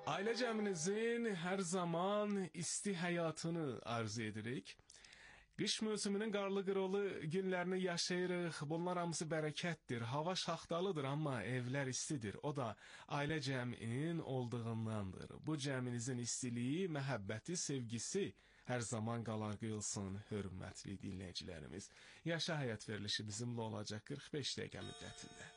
Ailə cəminizin hər zaman isti həyatını arzu edirik. Qış mövsümünün qarlı qırılı günlərini yaşayırıq. Bunlar hamısı bərəkətdir. Hava şaxtalıdır, amma evlər istidir. O da ailə cəminin olduğundandır. Bu cəminizin istiliyi, məhəbbəti, sevgisi hər zaman qalar qıyılsın, hörmətli dinləyicilərimiz. Yaşa həyat verilişi bizimlə olacaq 45 dəqiqə müddətində.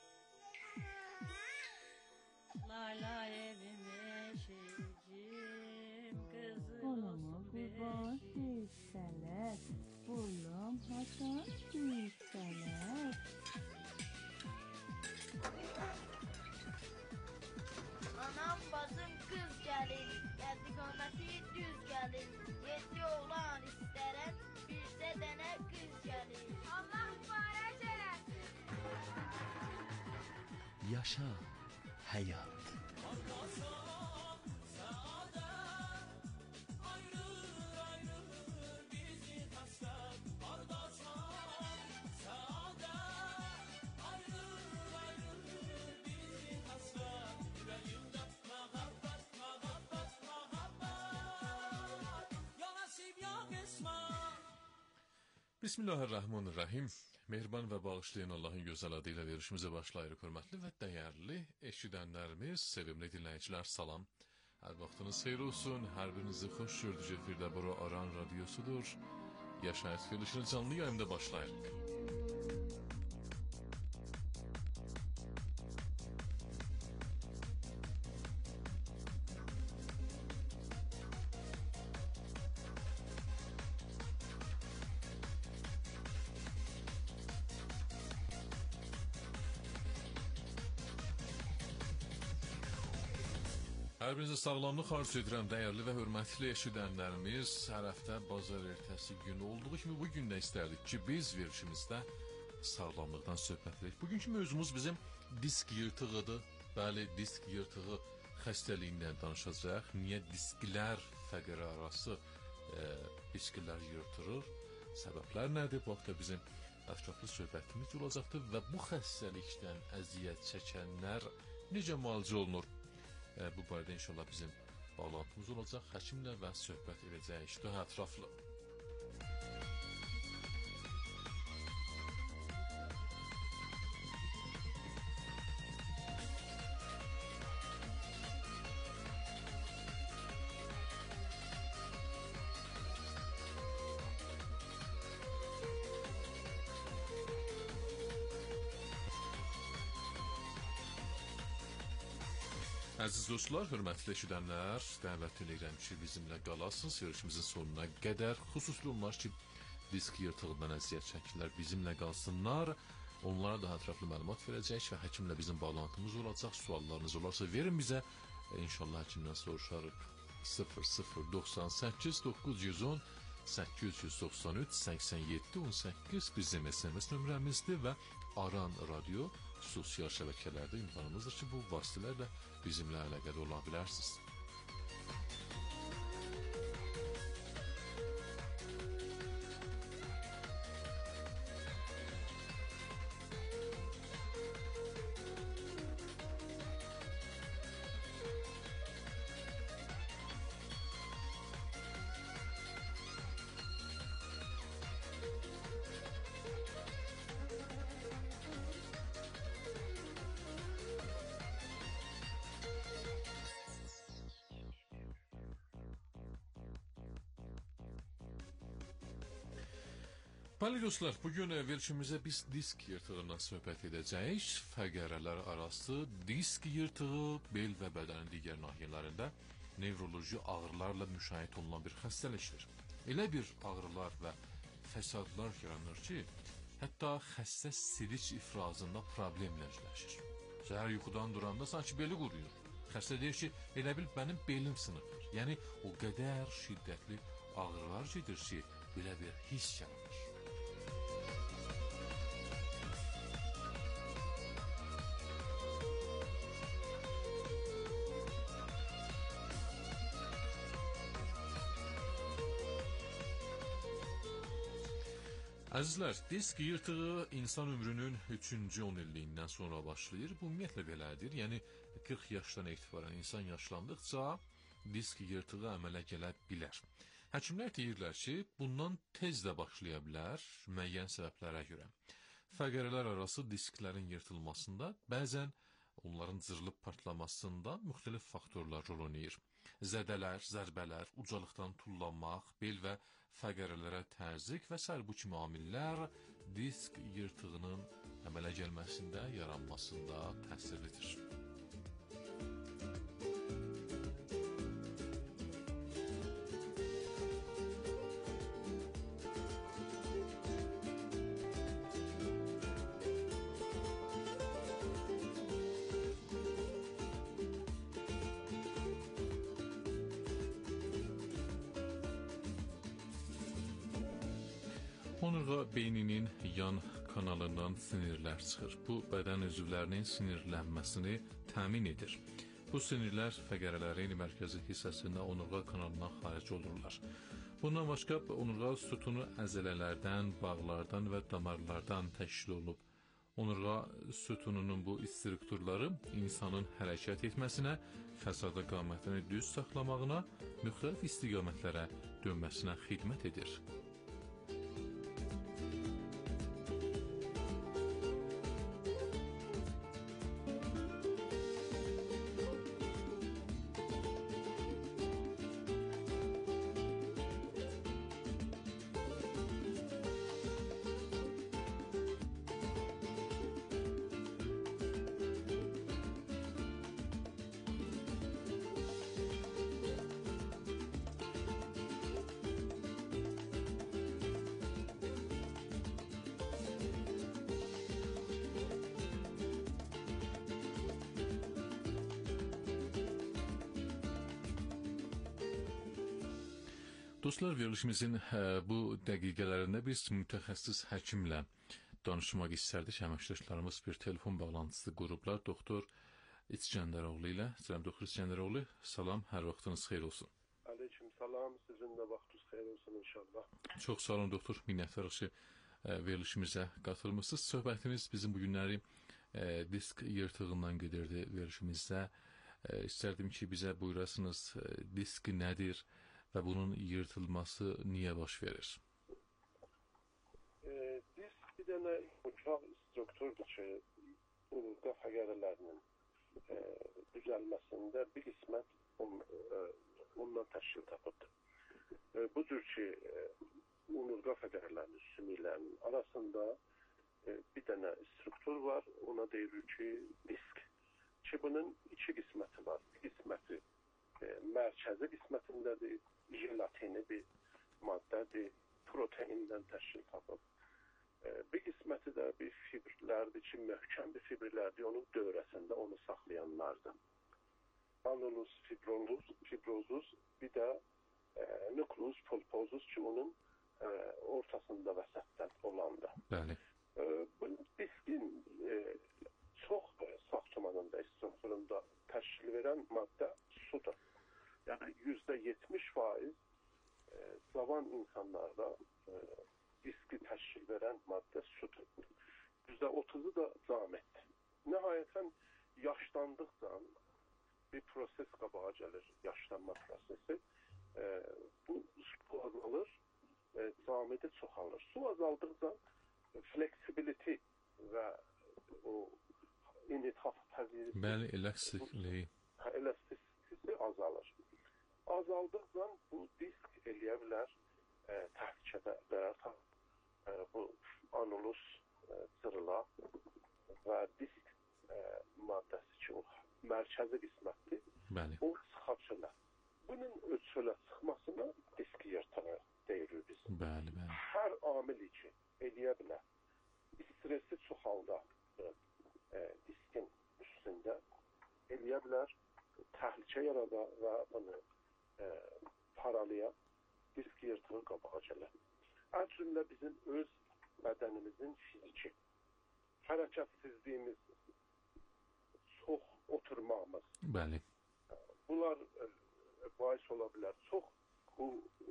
Layla evime şeycim kızım Kolumu kurban yükseler, oğlum haçan yükseler. Anam bacım kız gelin, geldi qamati düz gelin. Yedi oğlan istərən, bircə dənə kız gelin. Allah mübarək eləsin. Yaşa hayat. Bismillahirrahmanirrahim. Mehriban və bağışlayan Allahın gözəl adıyla verişimizə başlayırıq, hörmətli və dəyərli eşidənlərimiz, sevimli dinləyicilər, salam. Hər vaxtınız xeyir olsun, hər birinizi xoş gördük. Efirdə bura Aran radiosudur. Yaşayət verilişini canlı yayımda başlayırıq. Hər birinizə sağlamlıq arzu edirəm, dəyərli və hörmətli eşidənlərimiz. Hər həftə bazar ertəsi günü olduğu kimi bugün də istərdik ki, biz verilişimizdə sağlamlıqdan söhbət edək. Bugünkü mövzumuz bizim disk yırtığıdır. Bəli, disk yırtığı xəstəliyindən danışacaq. Niyə disklər fəqərə arası disklər yırtırır? Səbəblər nədir? Bu haqda bizim ətraflı söhbətimiz olacaqdır və bu xəstəlikdən əziyyət çəkənlər necə müalicə olunur? Bu barədə inşallah bizim bağlantımız olacaq. Həkimlə və söhbət edəcəyik daha ətraflı. Əziz dostlar, hörmətli eşidənlər, dəvət edirəm ki, bizimlə qalasınız. Verilişimizin sonuna qədər xüsusi olmaz ki, disk yırtığından əziyyət çəkirlər, bizimlə qalsınlar. Onlara daha ətraflı məlumat verəcək və həkimlə bizim bağlantımız olacaq. Suallarınız olarsa verin bizə. İnşallah həkimdən soruşarıq. 0098 910 893 87 18 bizim SMS nömrəmizdir və Aran Radio sosial şəbəkələrdə imkanımızdır ki, bu vasitələrlə bizimlə əlaqədə ola bilərsiniz. Bəli dostlar, bugün verilişimizə biz disk yırtığından söhbət edəcəyik. Fəqərələr arası disk yırtığı bel və bədənin digər nahiyələrində nevroloji ağrılarla müşahidə olunan bir xəstəlikdir. Elə bir ağrılar və fəsadlar yaranır ki, hətta xəstə silic ifrazında problemlə üzləşir. Səhər yuxudan duranda sanki beli quruyur. Xəstə deyir ki, elə bil mənim belim sınıqır. Yəni o qədər şiddətli ağrılar gedir ki, belə bir hiss yaranır. Əzizlər, disk yırtığı insan ömrünün 3-cü 10 illiyindən sonra başlayır. Bu ümumiyyətlə belədir. Yəni 40 yaşdan etibarən insan yaşlandıqca disk yırtığı əmələ gələ bilər. Həkimlər deyirlər ki, bundan tez də başlaya bilər müəyyən səbəblərə görə. Fəqərələr arası disklərin yırtılmasında, bəzən onların cırılıb partlamasında müxtəlif faktorlar rol oynayır. Zədələr, zərbələr, ucalıqdan tullanmaq, bel və fəqərələrə təzyiq və sair bu kimi amillər disk yırtığının əmələ gəlməsində, yaranmasında təsirlidir. Onurğa beyninin yan kanalından sinirlər çıxır. Bu, bədən üzvlərinin sinirlənməsini təmin edir. Bu sinirlər fəqərələrin mərkəzi hissəsində onurğa kanalından xaric olurlar. Bundan başqa, onurğa sütunu əzələlərdən, bağlardan və damarlardan təşkil olunub. Onurğa sütununun bu strukturları insanın hərəkət etməsinə, fəsada qamətini düz saxlamağına, müxtəlif istiqamətlərə dönməsinə xidmət edir. Dostlar, verilişimizin bu dəqiqələrində biz mütəxəssis həkimlə danışmaq istərdik. Əməkdaşlarımız bir telefon bağlantısı qurublar. Doktor İskəndəroğlu ilə. Salam, doktor İskəndəroğlu. Salam, hər vaxtınız xeyir olsun. Aleyküm salam, sizin də vaxtınız xeyir olsun inşallah. Çox sağ olun, doktor. Minnətdarıq ki, verilişimizə qatılmışsınız. Söhbətimiz bizim bu günləri disk yırtığından gedirdi verilişimizdə. İstərdim ki, bizə buyurasınız, disk nədir və bunun yırtılması niyə baş verir? Disk bir dənə ucaq strukturdur ki, onurğa fəqərələrinin düzəlməsində bir qismət ondan təşkil tapıbdır. Budur ki, onurğa fəqərələrinin, sümüklərinin arasında bir dənə struktur var, ona deyilir ki, disk. Ki, bunun iki qisməti var. Bir qisməti mərkəzi qismətindədir, jelatini bir maddədir, proteindən təşkil tapıb. Bir qisməti də bir fibrlərdir ki, möhkəm bir fibrlərdir, onun dövrəsində onu saxlayanlardır. Anulus, fibrozus, bir də nukleus pulposus ki, onun ortasında vəsətdən olandır. Bəli. Bu diskin çox saxtamanında, strukturunda təşkil verən maddə sudur. Yəni %70% cavan insanlarda diski təşkil verən maddə sudur. %30'u da cametdir. Nəhayətən yaşlandıqca bir proses qabağa gəlir, yaşlanma prosesi. Bu su azalır, cameti çoxalır. Su azaldıqca flexibility və o initaf pəziri. Bəli, elastikliyi. Elastisisi azalır. Azaldıqca bu disk eləyə bilər, təhlükədə qərar tapır. Bu anulus cırıla və disk maddəsi ki, o mərkəzi qismətdir. Bəli. O sıxa çölə. Bunun çölə çıxmasına disk yırtığı deyirik biz. Bəli, bəli. Hər amil ki, eləyə bilər. Stresi çoxalda diskin üstündə eləyə bilər, təhlükə yarada və bunu paralaya disk yırtığı qabağa gələr. Ən cümlə bizim öz bədənimizin fiziki hərəkətsizliyimiz, çox oturmağımız. Bəli. Bunlar bahis ola bilər. Çox bu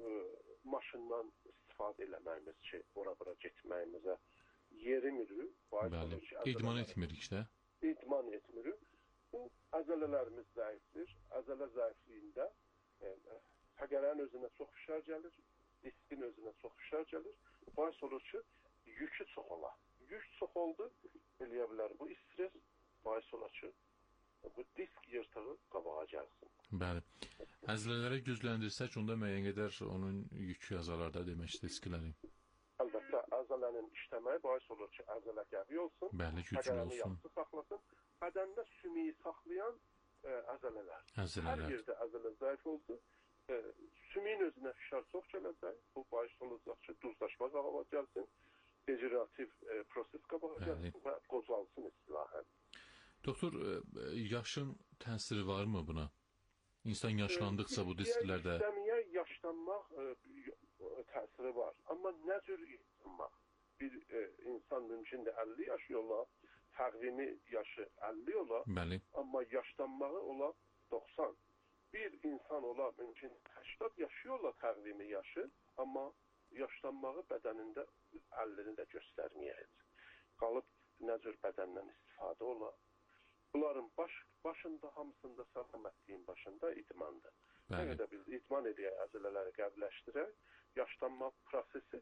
maşından istifadə eləməyimiz ki, ora-bura getməyimizə yerimiri. Bəli. İdman etmirik də. İdman etmirik. Bu əzələlərimiz zəifdir. Əzələ zəifliyində fəqərənin özünə çox fişar gəlir, diskin özünə çox fişar gəlir. Bais olur ki, yükü çox ola. Yük çox oldu, eləyə bilər. Bu stres bais olar ki, bu disk yırtığı qabağa gəlsin. Bəli. Əzələləri gücləndirsək, onda müəyyən qədər onun yükü azalar da demək istəyirəm. Əlbəttə, əzələnin işləməyi bais olur ki, əzələ qəvi olsun, bəli, güclü fəqərəni olsun. yaxşı saxlasın. Bədəndə sümüyü saxlayan əzələlər. Hər yerdə əzələ zəif oldu. Sümüyün özünə fişar çox gələcək. Bu bais olacaq ki, duzlaşma qabağa gəlsin, degenerativ proses qabağa gəlsin və qozalsın istilahən. Doktor, yaşın təsiri varmı buna? İnsan yaşlandıqca bu disklərdə... İstəməyə yaşlanmaq təsiri var. Amma nə cür yaşlanmaq? Bir insan mümkündür 50 yaşı ola, təqvimi yaşı 50 ola, bəli. Amma yaşlanmağı ola 90. Bir insan ola mümkün 80 yaşı ola təqvimi yaşı, amma yaşlanmağı bədənində 50-ni də göstərməyəcək. Qalıb nə cür bədəndən istifadə ola. Bunların başında, hamısında sağlamətliyin başında idmandır. Nə qədər biz idman edək, əzələləri qəbləşdirək, yaşlanma prosesi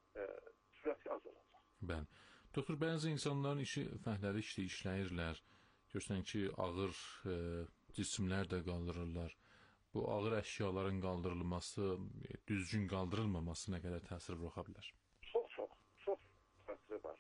sürəti az olacaq. Bəli. Doktor, bəzi insanların işi fəhləli işləyirlər. Görürsən ki, ağır cisimlər də qaldırırlar. Bu ağır əşyaların qaldırılması, düzgün qaldırılmaması nə qədər təsir buraxa bilər? Çox təsiri var.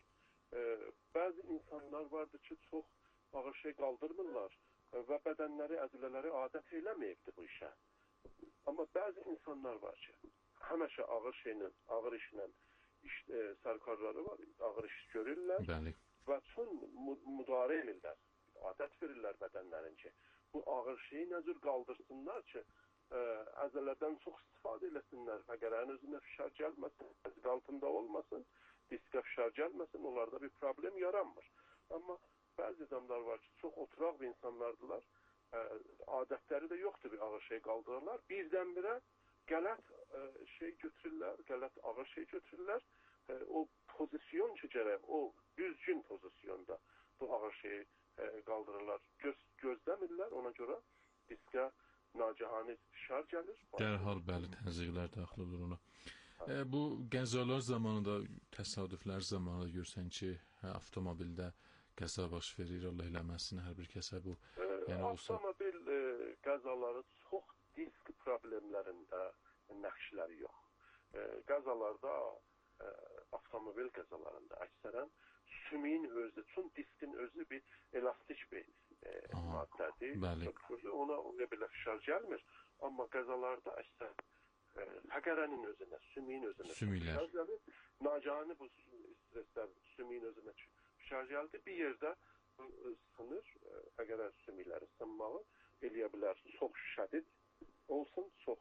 Bəzi insanlar vardır ki, çox ağır şey qaldırmırlar və bədənləri, əzələləri adət eləməyibdir bu işə. Amma bəzi insanlar var ki, həmişə ağır işlə sərkarları var, ağır iş görürlər. Bəli. Və çox müdarə edirlər, adət verirlər bədənlərin ki, bu ağır şeyi nə cür qaldırsınlar ki, əzələrdən çox istifadə eləsinlər, fəqərənin özünə fişar gəlməsin, əzik altında olmasın, diskə fişar gəlməsin, onlarda bir problem yaranmır. Amma bəzi adamlar var ki, çox oturaq bir insanlardılar, adətləri də yoxdur, bir ağır şey qaldırırlar. Birdən-birə qələt şey götürürlər, qələt ağır şey götürürlər. O pozisyon ki, gərək, o düzgün pozisyonda bu ağır şeyi qaldırırlar. Gözləmirlər, ona görə diskə nacihani fişar gəlir. Dərhal, bəli, təzyiqlər daxil olur ona. Bu qəzalar zamanında, təsadüflər zamanında görsən ki, avtomobildə qəza baş verir, Allah eləməsin, hər bir kəsə bu. Avtomobil qəzaları çox disk problemlərində nəqşləri yox. Qəzalarda, avtomobil qəzalarında əksərən sümüyün özü, çün diskin özü bir elastik bir maddədir. Ona belə fişar gəlmir. Amma qəzalarda əksərən fəqərənin özünə, sümüyün özünə fişar gəlir. Nacihani bu streslər sümüyün özünə fişar gəldi. Bir yerdə sınır, fəqərə sümükləri sınmağı eləyə bilər. Çox şədid olsun, çox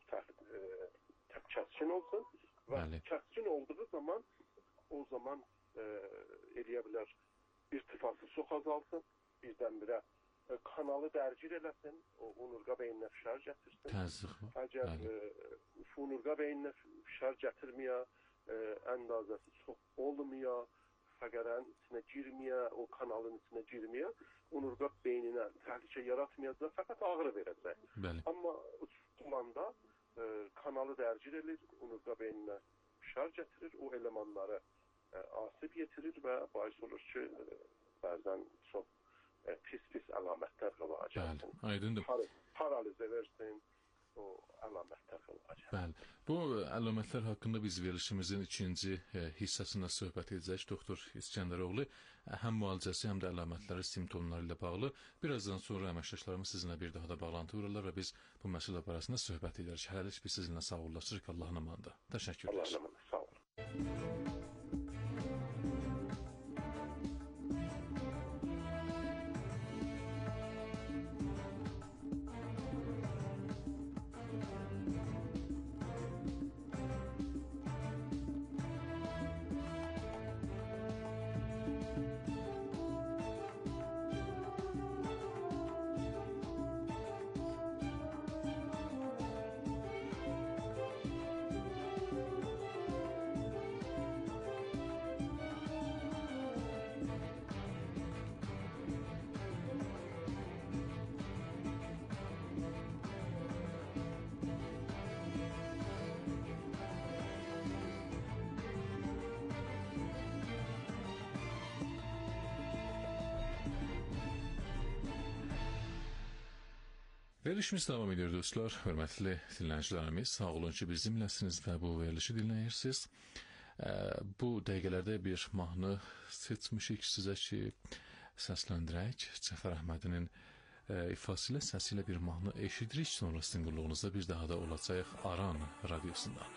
kəskin olsun və kəskin olduğu zaman o zaman eləyə bilər irtifası çox azalsın, birdən-birə kanalı dərgir eləsin, o onurğa beyninə fişar gətirsin. Təzyiq var. Əgər onurğa beyninə fişar gətirməyə, əndazəsi çox olmaya, fəqərənin içinə girməyə, o kanalın içinə girməyə, onurğa beyninə təhlükə yaratmayacaq, fəqət ağrı verəcək. Amma uçulanda kanalı dərgir edir, onurğa beyninə fişar gətirir, o elemanları asib yetirir və bais olur ki, bəzən çox pis əlamətlər qabağa gəlsin. Aydındır. Paralizə versin, o əlamətlər qabağa gəlsin. Bəli. Bu əlamətlər haqqında biz verilişimizin ikinci hissəsində söhbət edəcək. Doktor İskəndəroğlu həm müalicəsi, həm də əlamətləri, simptomları ilə bağlı. Birazdan sonra əməkdaşlarımız sizinlə bir daha da bağlantı vururlar və biz bu məsələ barəsində söhbət edərik. Hələlik biz sizinlə sağollaşırıq. Allahın amanında. Təşəkkürlər. Allahın amanında. Sağ olun. Verilişimiz devam ediyor dostlar. Hörmətli dinləyicilərimiz, sağ olun ki, bizimləsiniz və bu verilişi dinləyirsiniz. Bu dəqiqələrdə bir mahnı seçmişik sizə ki, səsləndirək. Cəfər Əhmədinin ifası ilə, səsi ilə bir mahnı eşidirik. Sonra sizin qulluğunuzda bir daha da olacaq Aran radiosundan.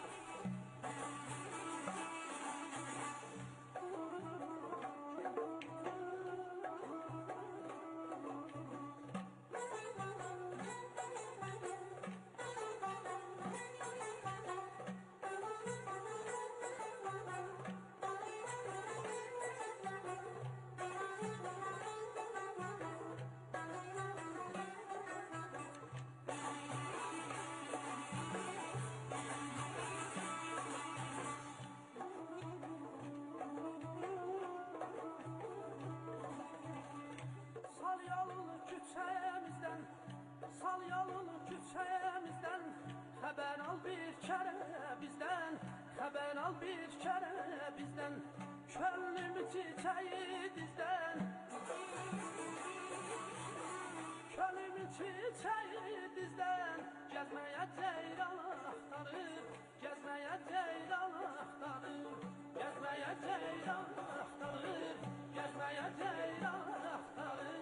Xəbər al bir kərə bizdən, xəbər al bir kərə bizdən, könlümü çiçəyi dizdən, könlümü çiçəyi dizdən, gəzməyə ceyran axtarır, gəzməyə ceyran axtarır, gəzməyə ceyran axtarır, gəzməyə ceyran axtarır.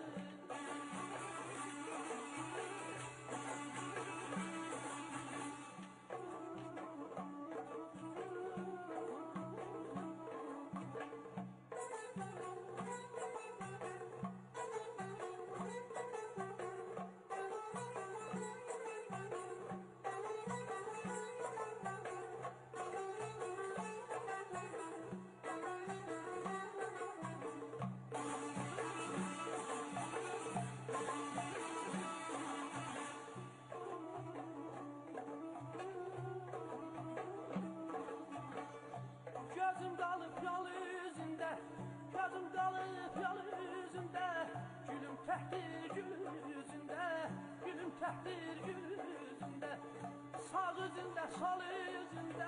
Gözüm qalıb yol üzündə, gözüm qalıb yol üzündə, gülüm təhtir gül üzündə, gülüm təhtir gül üzündə, sağ üzündə, sol üzündə,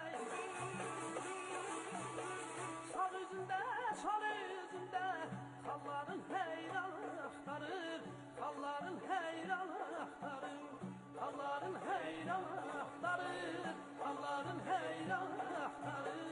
sağ üzündə, sol üzündə, xalların heyran axtarır, xalların heyran axtarır, xalların heyran axtarır, xalların heyran axtarır.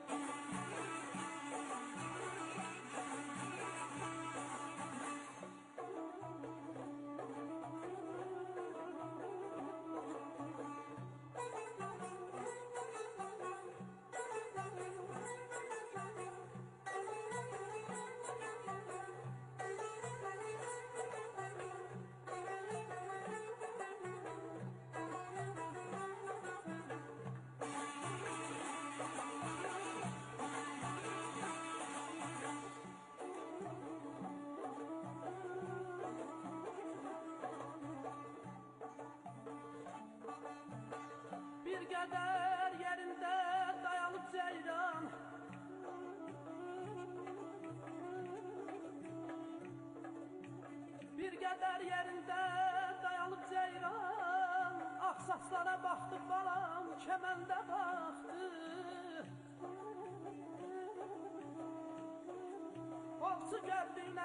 Bir qədər yerində dayanıb ceyran, bir qədər yerində dayanıb ceyran, axsaçlara baxdı balam, kəməndə baxdı. Ovçu gəldiyinə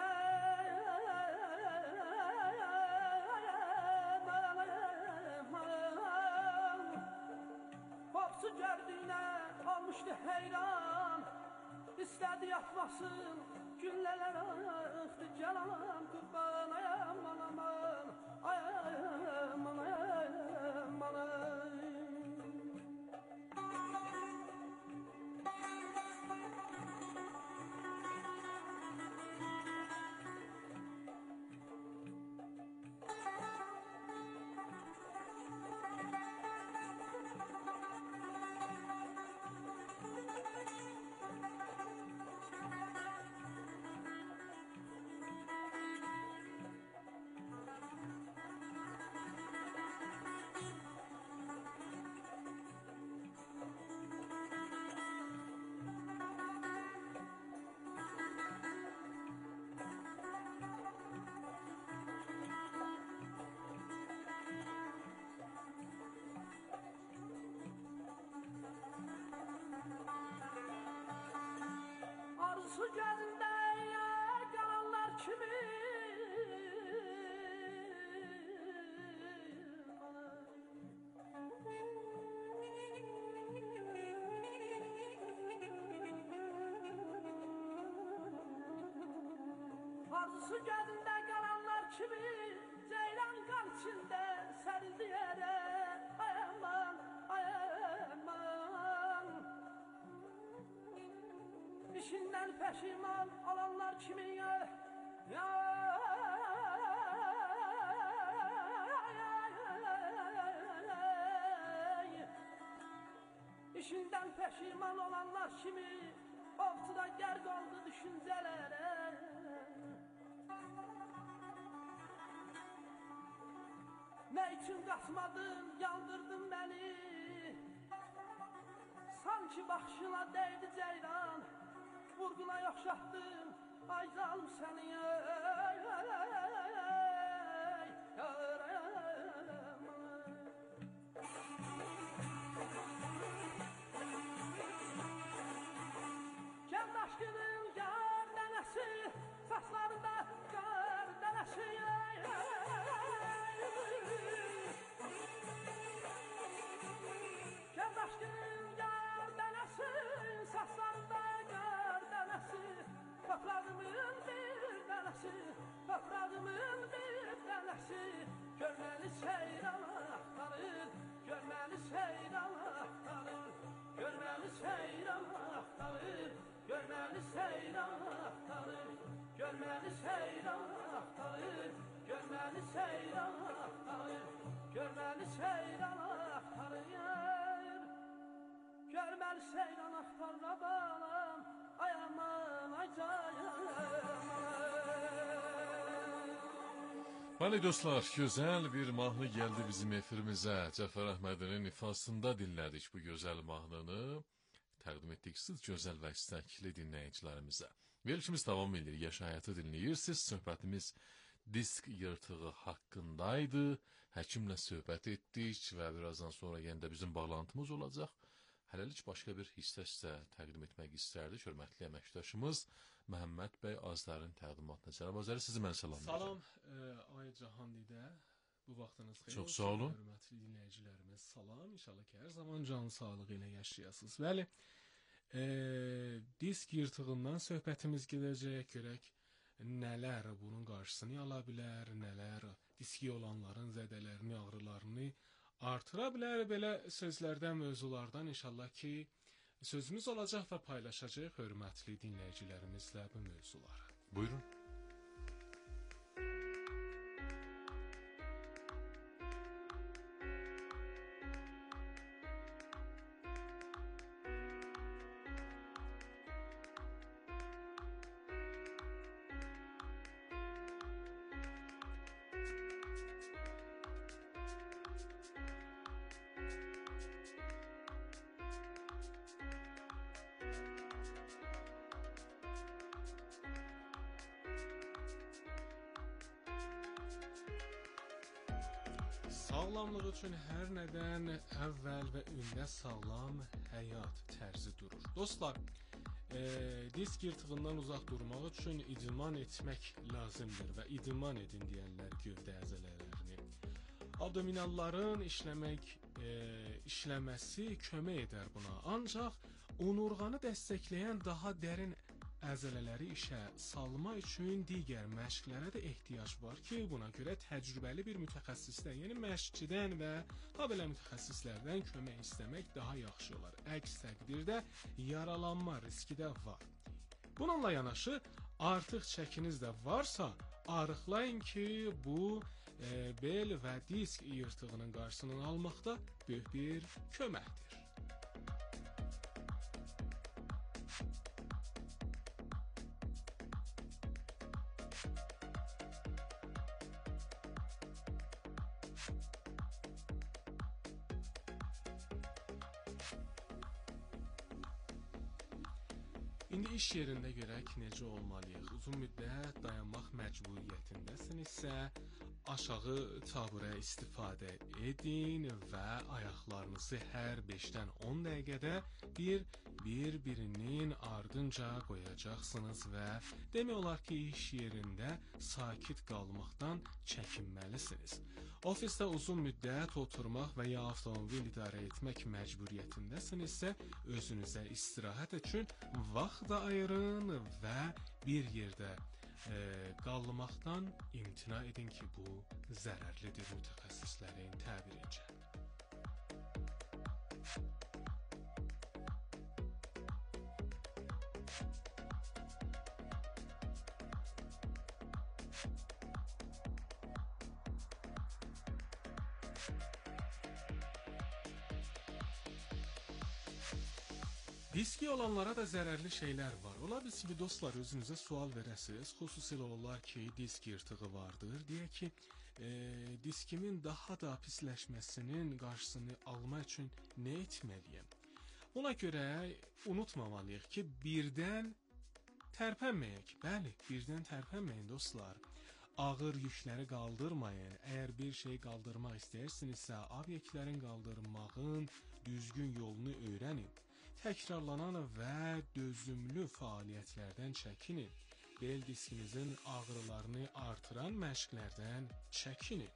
Ovçu gördüyünə olmuşdu heyran, istədi yatmasın, günlələr axdı, gəl anam qurban, ay aman aman, ay aman aman ay. Arzusu gözünde kalanlar kimi ceylan kan içinde serildi yere. Ay aman, ay aman. İşinden peşiman olanlar kimi ya. İşinden peşiman olanlar kimi ortada ger kaldı düşüncelere. Ne için kaçmadın, yandırdın beni. Sanki bakışına değdi ceylan, vurguna yokşattın, ay zalım seni Kendi aşkının kar denesi, saçlarında kar denesi. Kendi aşkının kar denesi, saçlarında kar denesi. Toprağımın bir tanesi, toprağımın bir tanesi. Görmeli seyran aktarır, görmeli seyran aktarır. Görmeli seyran aktarır, görmeli seyran aktarır. Görmeli seyran aktarır, görmeli seyran aktarır. Görmeli seyran aktarır. Görmeli seyran aktarır balam. Ay aman, ay canım. Bəli dostlar, gözəl bir mahnı gəldi bizim efirimizə. Cəfər Əhmədinin ifasında dinlədik bu gözəl mahnını. Təqdim etdik siz gözəl və istəkli dinləyicilərimizə. Verilişimiz davam edir, Yaş Həyatı dinləyirsiniz. Söhbətimiz disk yırtığı haqqındaydı. Həkimlə söhbət etdik və birazdan sonra yenə də bizim bağlantımız olacaq. Hələlik başqa bir hissə sizə təqdim etmək istərdik. Hörmətli əməkdaşımız Məhəmməd bəy Azdarın təqdimatına. Cənab Azəri, sizi mən salamlayacağım. Salam, Ay Cahan Didə. Bu vaxtınız xeyir. Çox sağ olun. Hörmətli dinləyicilərimiz, salam. İnşallah ki, hər zaman can sağlığı ilə yaşayasınız. Bəli, disk yırtığından söhbətimiz gedəcək. Görək, nələr bunun qarşısını ala bilər, nələr diski olanların zədələrini, ağrılarını artıra bilər. Belə sözlərdən, mövzulardan inşallah ki, sözümüz olacaq və paylaşacaq hörmətli dinləyicilərimizlə bu mövzuları. Buyurun. Sağlamlıq üçün hər nədən əvvəl və ündə sağlam həyat tərzi durur. Dostlar, disk yırtığından uzaq durmaq üçün idman etmək lazımdır və idman edin deyənlər gövdə əzələlərini. Abdominalların işləməsi kömək edər buna. Ancaq onurğanı dəstəkləyən daha dərin əzələləri işə salma üçün digər məşqlərə də ehtiyac var ki, buna görə təcrübəli bir mütəxəssisdən, yəni məşqçidən və belə mütəxəssislərdən kömək istəmək daha yaxşı olar. Əks təqdirdə yaralanma riski də var. Bununla yanaşı, artıq çəkiniz də varsa, arıqlayın ki, bu bel və disk yırtığının qarşısını almaqda böyük bir köməkdir. İndi iş yerində görək necə olmalıyıq. Uzun müddət dayanmaq məcburiyyətindəsinizsə, aşağı taburə istifadə edin və ayaqlarınızı hər 5-dən 10 dəqiqədə bir-birinin ardınca qoyacaqsınız və demək olar ki, iş yerində sakit qalmaqdan çəkinməlisiniz. Ofisdə uzun müddət oturmaq və ya avtomobil idarə etmək məcburiyyətindəsinizsə, özünüzə istirahət üçün vaxt da ayırın və bir yerdə qaldırmaqdan imtina edin ki, bu zərərlidir mütəxəssislərin təbirincə. Diski olanlara da zərərli şeylər var. Ola bilsin ki, dostlar, özünüzə sual verəsiniz. Xüsusilə olar ki, disk yırtığı vardır. Deyək ki, diskimin daha da pisləşməsinin qarşısını almaq üçün nə etməliyəm? Ona görə unutmamalıyıq ki, birdən tərpənməyək. Bəli, birdən tərpənməyin dostlar. Ağır yükləri qaldırmayın. Əgər bir şey qaldırmaq istəyirsinizsə, obyektlərin qaldırmağın düzgün yolunu öyrənin. Təkrarlanan və dözümlü fəaliyyətlərdən çəkinin. Bel diskinizin ağrılarını artıran məşqlərdən çəkinin.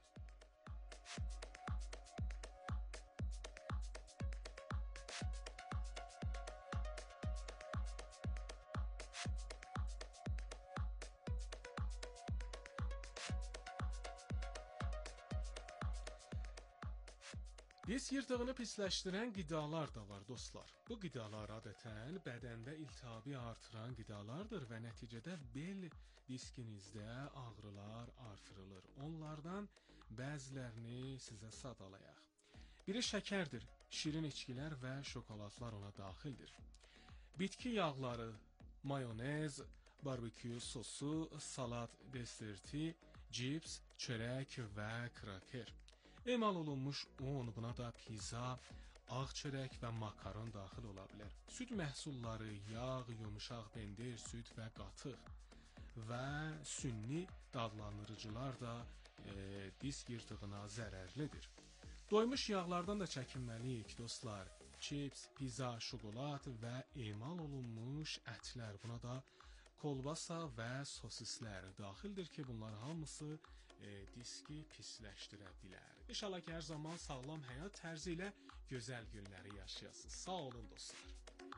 Disk yırtığını pisləşdirən qidalar da var dostlar. Bu qidalar adətən bədəndə iltihabı artıran qidalardır və nəticədə bel diskinizdə ağrılar artırılır. Onlardan bəzilərini sizə sadalayaq. Biri şəkərdir, şirin içkilər və şokoladlar ona daxildir. Bitki yağları, mayonez, barbekü sosu, salat deserti, cips, çörək və kraker. Emal olunmuş un, buna da pizza, ağ çörək və makaron daxil ola bilər. Süd məhsulları, yağ, yumuşaq pendir, süd və qatıq və sünni dadlandırıcılar da disk yırtığına zərərlidir. Doymuş yağlardan da çəkinməliyik dostlar. Chips, pizza, şokolad və emal olunmuş ətlər, buna da kolbasa və sosislər daxildir ki, bunlar hamısı diski pisləşdirə bilər. İnşallah ki, hər zaman sağlam həyat tərzi ilə gözəl günləri yaşayasınız. Sağ olun dostlar.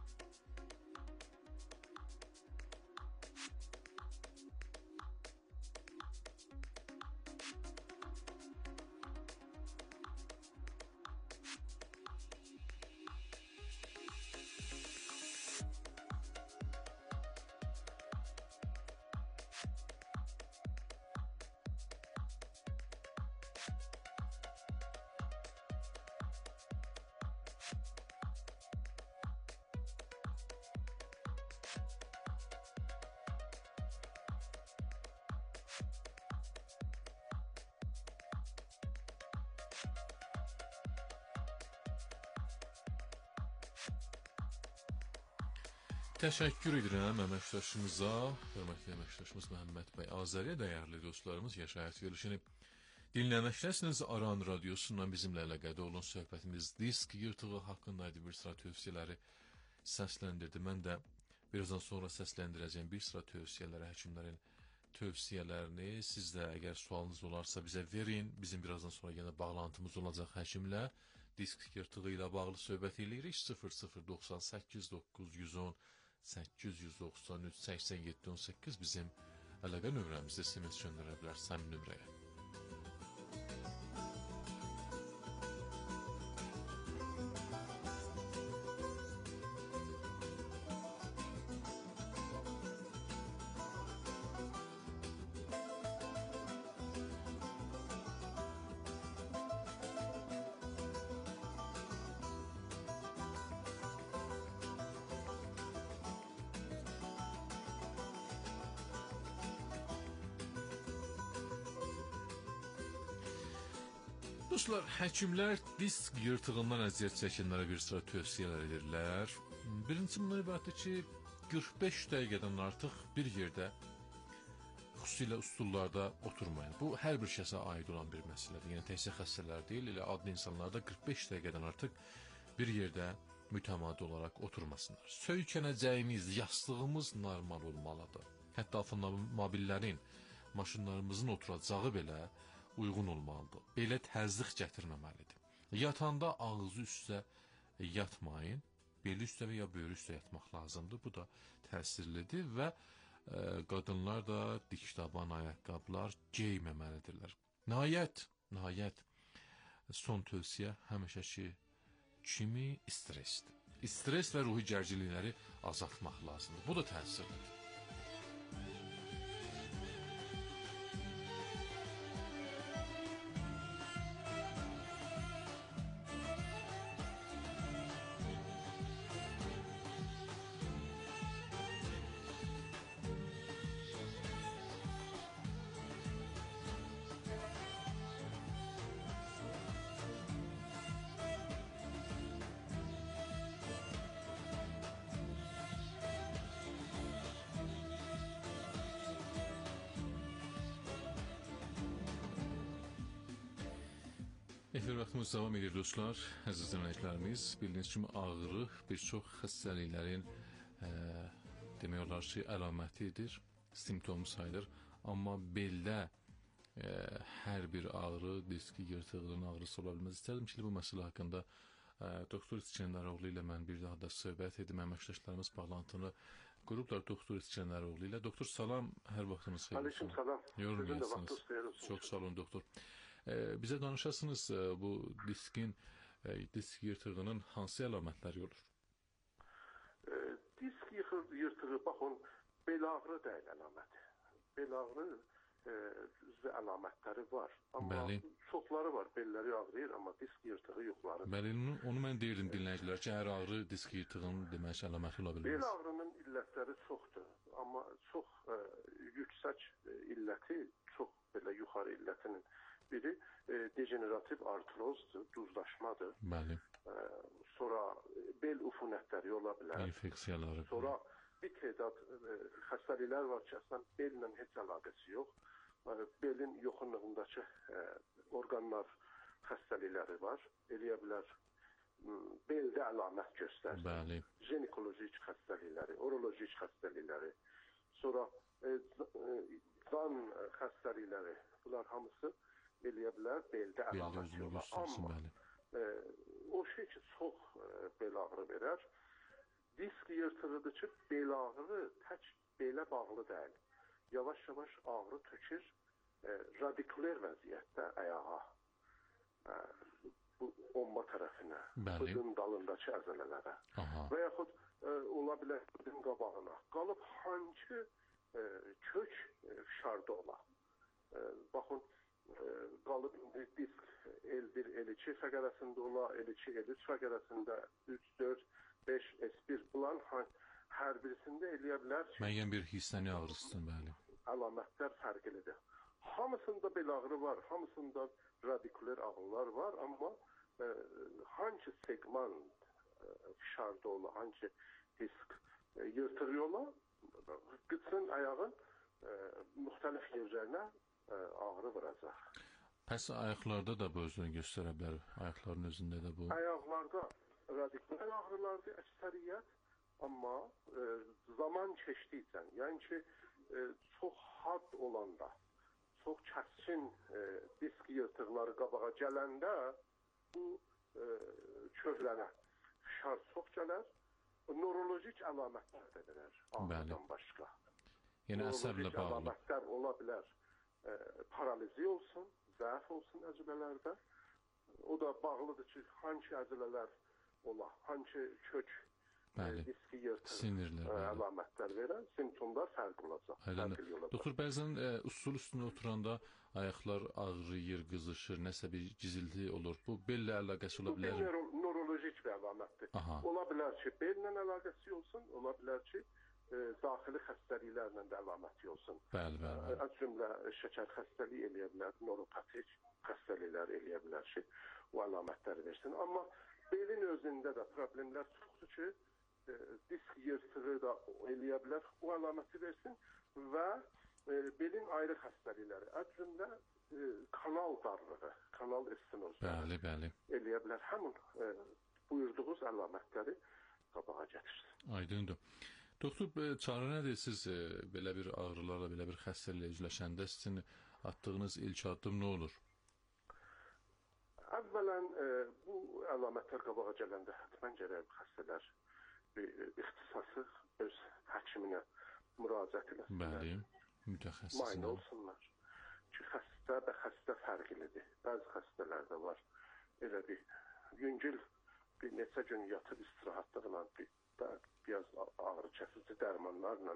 Təşəkkür edirəm əməkdaşımıza, hörmətli əməkdaşımız Məhəmməd bəy Azəriyə, dəyərli dostlarımız, yaşayət verilişini dinləməkdəsiniz. Aran radiosundan bizimlə əlaqədə olun. Söhbətimiz disk yırtığı haqqındaydı. Bir sıra tövsiyələri səsləndirdi. Mən də birazdan sonra səsləndirəcəyim bir sıra tövsiyələri, həkimlərin tövsiyələrini. Siz də əgər sualınız olarsa bizə verin. Bizim birazdan sonra yenə bağlantımız olacaq həkimlə. Disk yırtığı ilə bağlı söhbət edirik. 0098 910 893 87 18 bizim əlaqə nömrəmizdə SMS göndərə bilərsən nömrəyə. Dostlar, həkimlər disk yırtığından əziyyət çəkənlərə bir sıra tövsiyələr edirlər. Birincisi bundan ibarətdir ki, 45 dəqiqədən artıq bir yerdə, xüsusilə stullarda oturmayın. Bu, hər bir şəxsə aid olan bir məsələdir. Yəni, təkcə xəstələr deyil, elə adlı insanlarda 45 dəqiqədən artıq bir yerdə mütəmadi olaraq oturmasınlar. Söykənəcəyimiz, yastığımız normal olmalıdır. Hətta avtomobillərin, maşınlarımızın oturacağı belə uyğun olmalıdır. Belə təzyiq gətirməməlidir. Yatanda ağzı üstə yatmayın. Beli üstə və ya böyrü üstə yatmaq lazımdır. Bu da təsirlidir və qadınlar da dikdaban ayaqqabılar geyməməlidirlər. Nəhayət, son tövsiyə həmişəki kimi stressdir. Stress və ruhi gərginlikləri azaltmaq lazımdır. Bu da təsirlidir. Efir vaxtımız davam edir dostlar, əziz dinləyicilərimiz. Bildiyiniz kimi ağrı bir çox xəstəliklərin demək olar ki, əlamətidir, simptomu sayılır. Amma beldə hər bir ağrı diski yırtığının ağrısı ola bilməz. İstərdim ki, bu məsələ haqqında Doktor İskəndəroğlu ilə mən bir daha da söhbət edim. Əməkdaşlarımız bağlantını qurublar Doktor İskəndəroğlu ilə. Doktor salam, hər vaxtınız xeyir olsun. Aleyküm salam. Yorulmayasınız. Çox sağ olun doktor. Bizə danışasınız bu disk yırtığının hansı əlamətləri olur? Disk yırtığı, baxın, bel ağrı deyil əlaməti. Bel ağrı əlamətləri var. Amma çoxları var, belləri ağrıyır, amma disk yırtığı yoxları. Bəli, onu mən deyirdim dinləyicilər ki, hər ağrı disk yırtığının demək əlaməti ola bilməz. Bel ağrının illətləri çoxdur, amma çox yüksək illəti, çox belə yuxarı illətinin biri degenerativ artrozdur, duzlaşmadır. Bəli. Sonra bel ufunətləri ola bilər. İnfeksiyaları. Sonra bir tədad xəstəliklər var ki, əslən bellə heç əlaqəsi yox. Belin yoxunluğundakı orqanlar xəstəlikləri var. Eləyə bilər beldə əlamət göstərsin. Bəli. Ginekolojik xəstəlikləri, urolojik xəstəlikləri. Sonra qan xəstəlikləri. Bunlar hamısı eləyə bilər beldə əlamət yoxlar. Amma o şey ki, çox bel ağrı verər. Disk yırtığıdır ki, bel ağrı tək belə bağlı deyil. Yavaş-yavaş ağrı tökür radikuler vəziyyətdə ayağa, bu omba tərəfinə, bıdın dalındakı əzələlərə və yaxud ola bilər bıdın qabağına qalıb hangi kök fişarda ola. Baxın, qalıb disk L1, L2 fəqərəsində ola, L2, L3 fəqərəsində 3, 4, 5, S1 bulan hər birisində eləyə bilər ki, müəyyən bir hissəni ağrısın, bəli. Əlamətlər fərqlidir. Hamısında bel ağrı var, hamısında radikuler ağrılar var, amma hangi segment fişarda ola, hangi disk yırtığı ola, qıçın ayağın müxtəlif yerlərinə ağrı vuracaq. Pəs ayaqlarda da bu özünü göstərə bilər, ayaqların özündə də bu. Ayaqlarda radikuler ağrılardır əksəriyyət, amma zaman keçdikcə, yəni ki, çox had olanda, çox kəskin disk yırtıqları qabağa gələndə bu köhlənə fişar çox gələr. Neurolojik əlamətlər də verər ağrıdan başqa. Yəni əsəblə bağlı. Əlamətlər ola bilər. Paralizi olsun, zəif olsun əzələlərdə. O da bağlıdır ki, hangi əzələlər ola, hangi kök diski yırtıq əlamətlər verən, simptomlar fərqli olacaq. Doktor, bəzən usul üstünə oturanda ayaqlar ağrıyır, qızışır, nəsə bir gizilti olur. Bu bellə əlaqəsi ola bilər? Bu neurolojik bir əlamətdir. Ola bilər ki, bellə əlaqəsi olsun, ola bilər ki, daxili xəstəliklərlə də əlaməti olsun. Bəli. Az cümlə şəkər xəstəliyi eləyə bilər, neuropatik xəstəliklər eləyə bilər ki, o əlamətləri versin. Amma belin özündə də problemlər çoxdur ki, disk yırtığı da eləyə bilər, o əlaməti versin və belin ayrı xəstəlikləri, az cümlə kanal darlığı, kanal stenozu eləyə bilər. Həmin buyurduğunuz əlamətləri qabağa gətirsin. Aydındır. Doktor, çarə nədir siz belə bir ağrılarla, belə bir xəstəliklə üzləşəndə sizin atdığınız ilk addım nə olur? Əvvələn bu əlamətlər qabağa gələndə həttəmən gərək xəstələr bir ixtisası öz həkiminə müraciət eləsinlər. Bəli, Müayinə mütəxəssislə. olsunlar. Ki, xəstə və xəstə fərqlidir. Bəzi xəstələrdə var. Elə bir yüngül bir neçə gün yatıb istirahatlıqla, biraz ağrı kəsici dərmanlarla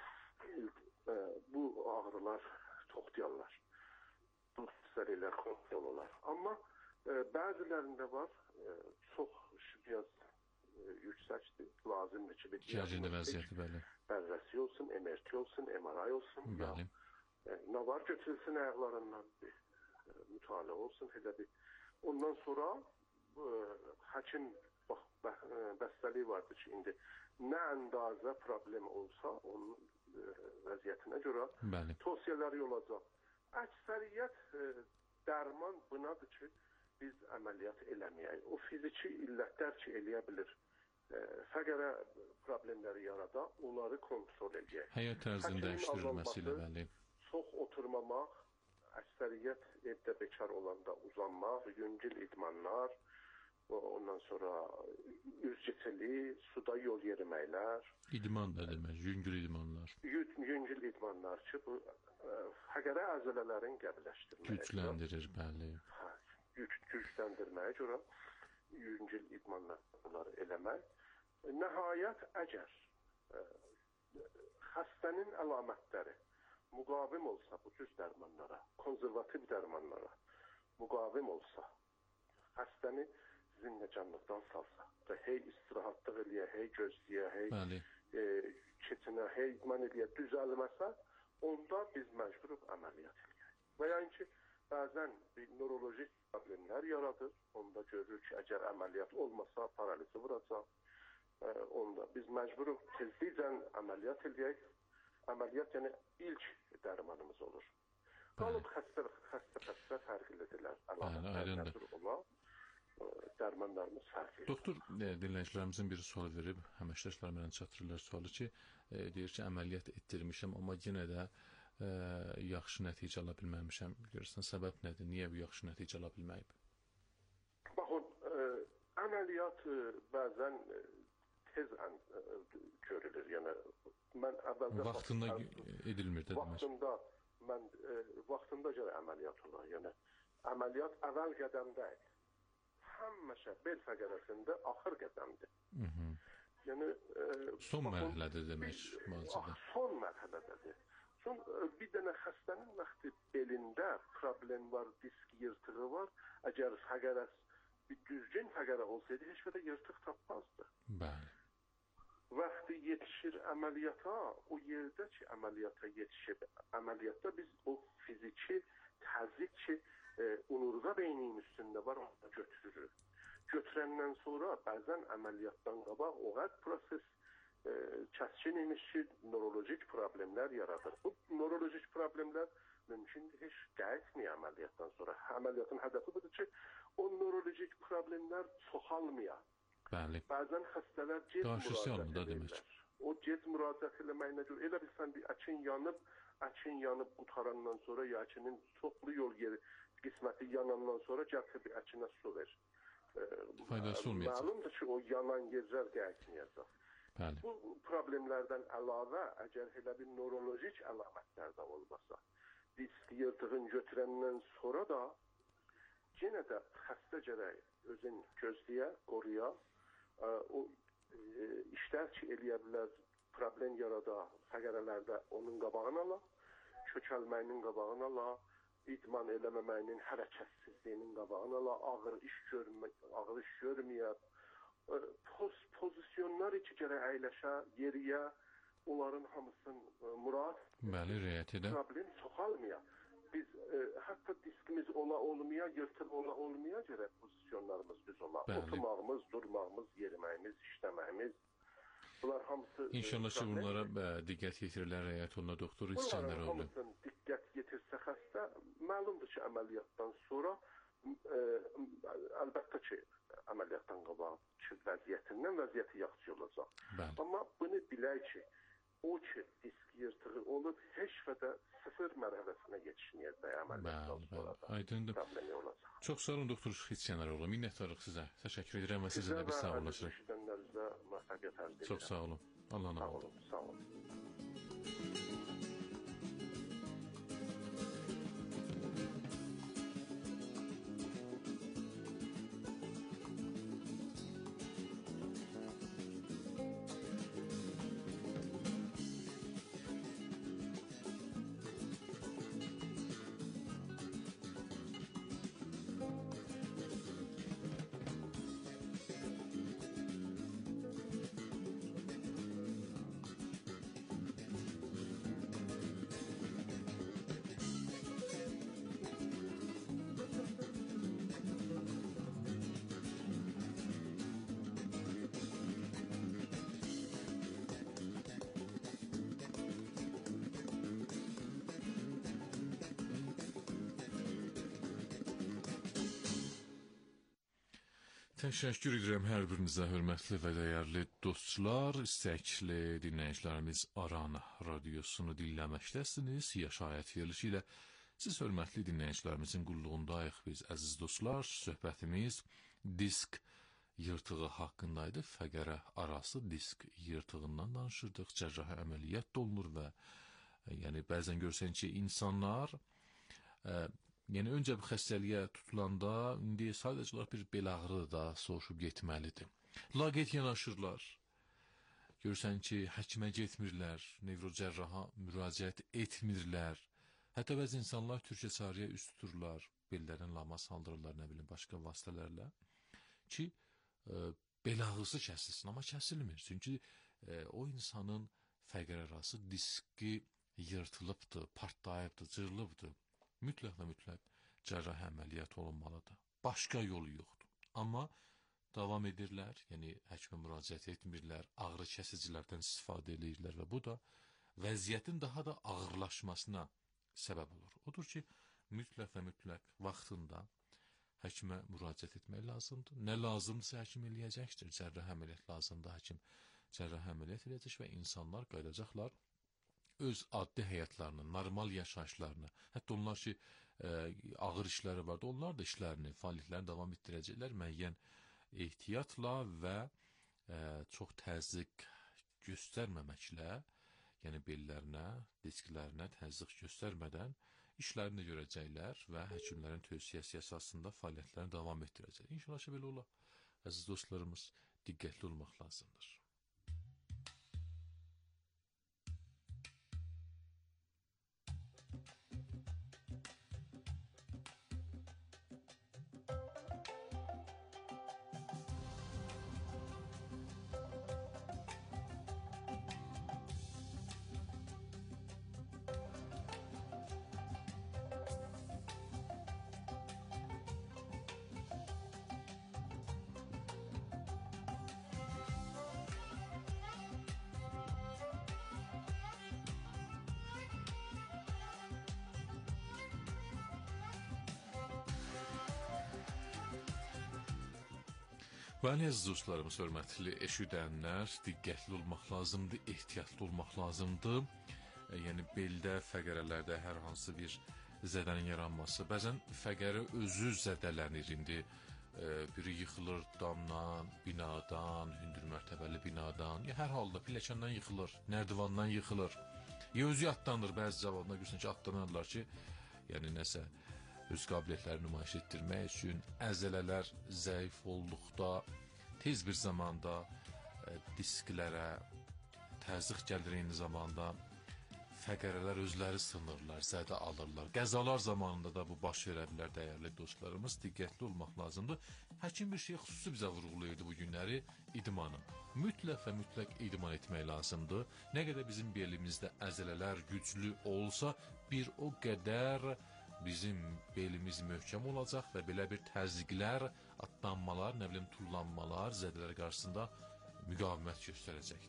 bu ağrılar toxtayarlar. Bu xəstəliklər kontrol olar. Amma bəzilərində var, çox biraz yüksəkdir, lazımdır ki, bir Gərginli vəziyyəti, bəli. bərrəsi olsun, MRT olsun, MRI olsun, Bəli. nə var götürülsün ayaqlarından bir mütaliə olsun, elə bir. Ondan sonra həkim bəstəliyi vardır ki, indi nə əndazə problem olsa, onun vəziyyətinə görə Bəli. tövsiyələri olacaq. Əksəriyyət dərman bunadır ki, biz əməliyyat eləməyək. O fiziki illətlər ki, eləyə bilir. Fəqərə problemləri yarada, onları kontrol edək. Həyat tərzinin dəyişdirilməsi ilə, bəli. Çox oturmamaq, əksəriyyət evdə bekar olanda uzanmaq, yüngül idmanlar, ondan sonra üzgüçilik, suda yol yeriməklər. İdman da demək, yüngül idmanlar. Yüngül idmanlar ki, bu fəqərə əzələlərin qəbləşdirməyə Gücləndirir, bəli. Gücləndirməyə görə yüngül idmanları eləmək. Nəhayət, əgər xəstənin əlamətləri müqavim olsa bu cür dərmanlara, konservativ dərmanlara müqavim olsa, xəstəni zinnecanlıqdan salsa və hey istirahatlıq eləyə, hey gözləyə, hey keçinə, hey idman eləyə düzəlməsə, onda biz məcburuq əməliyyat eləyək. Və yəni ki, bəzən bir neurolojik problemlər yaradır, onda görürük ki, əgər əməliyyat olmasa paralizi vuracaq, onda biz məcburuq tezliklə əməliyyat eləyək. Əməliyyat yəni ilk dərmanımız olur. Qalıb xəstə fərqlidirlər. Əlamətlər olan dərmanlarımız fərqlidir. Doktor, dinləyicilərimizin bir sual verib, həməkdaşlar mənə çatdırırlar sualı ki, deyir ki, əməliyyat etdirmişəm, amma yenə də yaxşı nəticə ala bilməmişəm. Görürsən, səbəb nədir? Niyə bu yaxşı nəticə ala bilməyib? Baxın, əməliyyat bəzən tez görülür. Yəni, mən əvvəldə... Vaxtında edilmir, demək. Vaxtında görə əməliyyat olar. Yəni, əməliyyat əvvəl qədəmdəyik. Həmişə bel fəqərəsində axır qədəmdir. Yəni, son mərhələdir demək, müalicədə. Son mərhələdədir. Bir dənə xəstənin vaxtı belində problem var, disk yırtığı var. Əgər bir düzgün fəqərə olsaydı, heç qədər yırtıq tapmazdı. Bəli. Vaxtı yetişir əməliyyata, o yerdə ki, əməliyyata yetişib, əməliyyatda biz o fiziki təzyiq ki, onurğa beyninin üstündə var, onu götürürük. Götürəndən sonra bəzən əməliyyatdan qabaq o qədər proses kəskin imiş ki, neurolojik problemlər yaradır. Bu neurolojik problemlər mümkündür, heç qayıtmıyor əməliyyatdan sonra. Əməliyyatın hədəfi budur ki, o neurolojik problemlər çoxalmıyor. Bəli. Bəzən xəstələr gec müraciət edirlər. O gec müraciət eləməyinə görə, elə bilsən bir əkin yanıb qutarandan sonra, ya əkinin çoxlu yol yeri qisməti yanandan sonra gəlsə bir əkinə su ver. Faydası olmayacaq. Məlumdur ki, o yanan yerlər qayıtmayacaq. Bəli. Bu problemlərdən əlavə, əgər elə bir neurolojik əlamətlər də olmasa, disk yırtığın götürəndən sonra da yenə də xəstə gərək özün gözləyə, qoruya, o işlər ki, eləyə bilər, problem yarada, fəqərələrdə onun qabağını ala, kökəlməyinin qabağını ala, idman eləməməyinin, hərəkətsizliyinin qabağını ala, ağır iş görməyə, pozisyonlar ki, gərək əyləşə, yeriyə, onların hamısını murad, riayət edə, problem çoxalmaya. Biz hətta diskimiz olmaya, yırtıq olmaya görə pozisyonlarımız düz olar. Oturmağımız, durmağımız, yeriməyimiz, işləməyimiz, bunlar hamısı... İnşallah ki, bunlara diqqət yetirirlər, riayət oluna doktor içənlər olur. Bunların hamısını diqqət yetirsə xəstə, məlumdur ki, əməliyyatdan sonra, əlbəttə ki, əməliyyatdan qabaq vəziyyəti yaxşı olacaq. Amma bunu bilək ki, o ki, disk yırtığı olub, heç və sıfır mərhələsinə yetişməyəcək əməliyyatdan sonra da problemi olacaq. Çox sağ olun, doktor Xitçiyanaroğlu. Minnətdarıq sizə. Təşəkkür edirəm və sizə də bir sağollaşırıq. Sizə və əziz eşidənlərinizə müvəffəqiyyət arz edirəm. Çox sağ olun. Allah'a emanet olun. Sağ olun. Təşəkkür edirəm hər birinizə, hörmətli və dəyərli dostlar, istəkli dinləyicilərimiz Aran radiosunu dinləməkdəsiniz. Yaşayət verilişi ilə siz hörmətli dinləyicilərimizin qulluğundayıq biz, əziz dostlar. Söhbətimiz disk yırtığı haqqındaydı. Fəqərə arası disk yırtığından danışırdıq. Cərrahi əməliyyat da olunur və yəni bəzən görsən ki, insanlar yəni öncə bir xəstəliyə tutulanda indi sadəcə bir bel ağrı da soğuşub getməlidir. Laqeyd yanaşırlar. Görürsən ki, həkimə getmirlər, nevrocərraha müraciət etmirlər. Hətta bəzi insanlar Türkiyə çarəyə üst tuturlar, bellərin lama saldırırlar, nə bilim, başqa vasitələrlə ki, bel ağrısı kəsilsin, amma kəsilmir. Çünki o insanın fəqər arası diski yırtılıbdır, partlayıbdır, cırılıbdır. Mütləq və mütləq cərrahi əməliyyat olunmalıdır. Başqa yolu yoxdur. Amma davam edirlər, yəni həkimə müraciət etmirlər, ağrı kəsicilərdən istifadə edirlər və bu da vəziyyətin daha da ağırlaşmasına səbəb olur. Odur ki, mütləq və mütləq vaxtında həkimə müraciət etmək lazımdır. Nə lazımdırsa həkim eləyəcəkdir. Cərrahi əməliyyat lazımdır, həkim cərrahi əməliyyat eləyəcək və insanlar qayıdacaqlar öz addi həyatlarını, normal yaşayışlarını, hətta onlar ki, ağır işləri vardı, onlar da işlərini, fəaliyyətlərini davam etdirəcəklər müəyyən ehtiyatla və çox təzyiq göstərməməklə, yəni bellərinə, disklərinə təzyiq göstərmədən işlərini görəcəklər və həkimlərin tövsiyəsi əsasında fəaliyyətlərini davam etdirəcəklər. İnşallah ki, belə olar. Əziz dostlarımız, diqqətli olmaq lazımdır. Bəli, əziz dostlarımız, hörmətli eşidənlər, diqqətli olmaq lazımdır, ehtiyatlı olmaq lazımdır. Yəni, beldə, fəqərələrdə hər hansı bir zədənin yaranması. Bəzən fəqərə özü zədələnir. İndi biri yıxılır damdan, binadan, hündür mərtəbəli binadan, ya hər halda pilləkəndən yıxılır, nərdivandan yıxılır. Ya özü atlanır, bəzi zavalına görürsən ki, atlanırlar ki, yəni nəsə öz qabiliyyətləri nümayiş etdirmək üçün əzələlər zəif olduqda tez bir zamanda disklərə təzyiq gəlir, eyni zamanda fəqərələr özləri sınırlar, zədə alırlar. Qəzalar zamanında da bu baş verə bilər, dəyərli dostlarımız, diqqətli olmaq lazımdır. Həkim bir şey xüsusi bizə vurğulayırdı bu günləri, idmanı. Mütləq və mütləq idman etmək lazımdır. Nə qədər bizim belimizdə əzələlər güclü olsa, bir o qədər bizim belimiz möhkəm olacaq və belə bir təzyiqlər, atlanmalar, nə bilim, tullanmalar, zədələr qarşısında müqavimət göstərəcəkdir.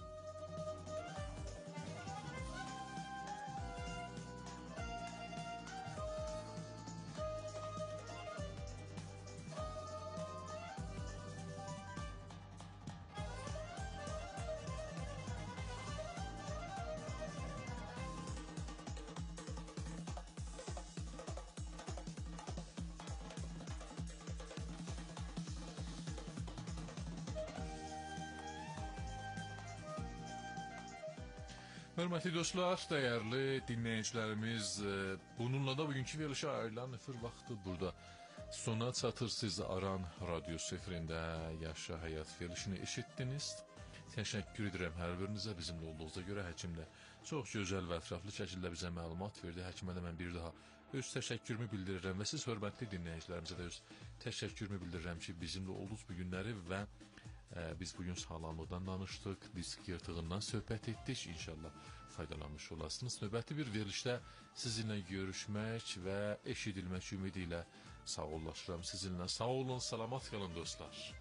Hörmətli dostlar, dəyərli dinləyicilərimiz, bununla da bugünkü verilişə ayrılan nifir vaxtı burada sona çatır. Siz Aran radiosu efirində Yaşa Həyat verilişini eşitdiniz. Təşəkkür edirəm hər birinizə, bizimlə olduğunuza görə. Həkim də çox gözəl və ətraflı şəkildə bizə məlumat verdi. Həkimə də mən bir daha öz təşəkkürümü bildirirəm və siz hörmətli dinləyicilərimizə də öz təşəkkürümü bildirirəm ki, bizimlə olduğunuz bu günləri və biz bugün sağlamlıqdan danışdıq, disk yırtığından söhbət etdik. İnşallah faydalanmış olasınız. Növbəti bir verilişdə sizinlə görüşmək və eşidilmək ümidi ilə sağollaşıram sizinlə. Sağ olun, salamat qalın dostlar.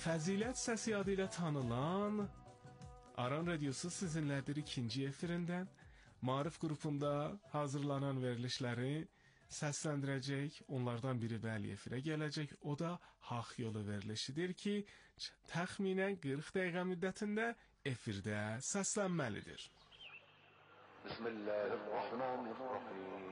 Fəzilət səsi adı ilə tanınan Aran Radiosu sizinlədir ikinci efirindən. Maarif qrupunda hazırlanan verilişləri səsləndirəcək, onlardan biri bəli efirə gələcək. O da Haq Yolu verilişidir ki, təxminən 40 dəqiqə müddətində efirdə səslənməlidir. Bismillahirrahmanirrahim.